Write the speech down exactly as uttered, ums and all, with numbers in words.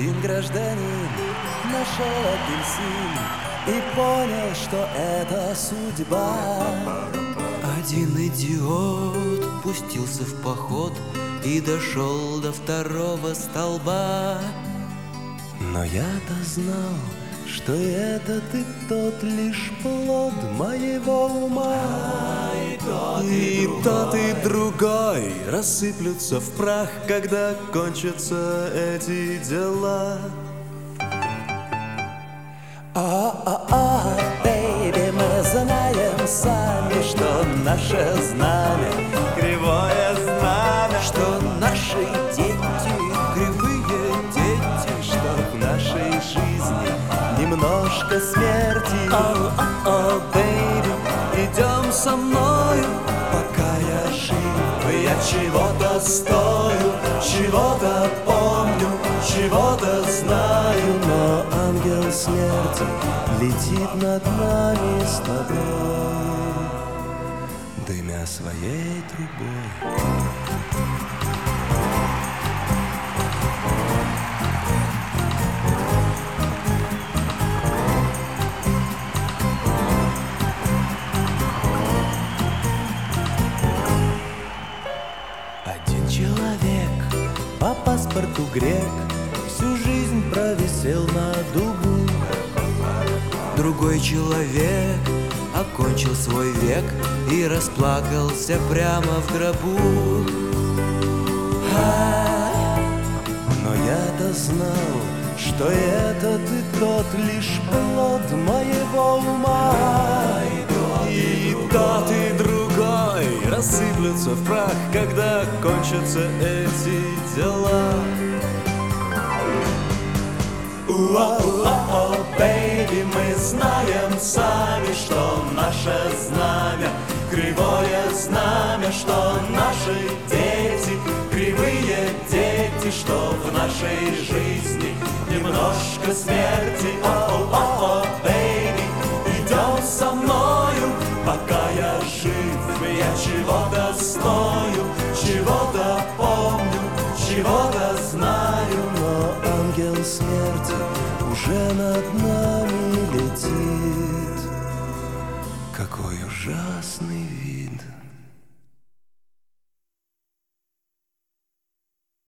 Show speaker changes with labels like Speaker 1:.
Speaker 1: Один гражданин нашел апельсин и понял, что это судьба. Один идиот пустился в поход и дошел до второго столба. Но я-то знал, что этот и тот лишь плод моего ума. И тот и, и, тот, и другой рассыплются в прах, когда кончатся эти дела. О-о-о, бэйби, мы знаем сами, что наше знамя кривое знамя, что наши дети кривые дети, что в нашей жизни немножко смерти. О-о-о, бэйби, идем со мною, пока я жив. Я чего-то стою, чего-то помню, чего-то знаю, но ангел смерти летит над нами с тобой, дымя своей трубой. Один человек, по паспорту грек, всю жизнь провисел на дугу. Другой человек окончил свой век и расплакался прямо в гробу. Но я-то знал, что этот и тот лишь плод моего ума. И тот, и другой рассыплются в прах, когда кончатся эти дела. О-о-о, бэйби, мы знаем сами, что наше знамя кривое знамя, что наши дети кривые дети, что в нашей жизни немножко смерти. О-о-о, бэйби, идем со мною, пока я жив. Я чего-то стою, чего-то помню, чего-то знаю, но ангел смерти уже над нами летит. Какой ужасный вид!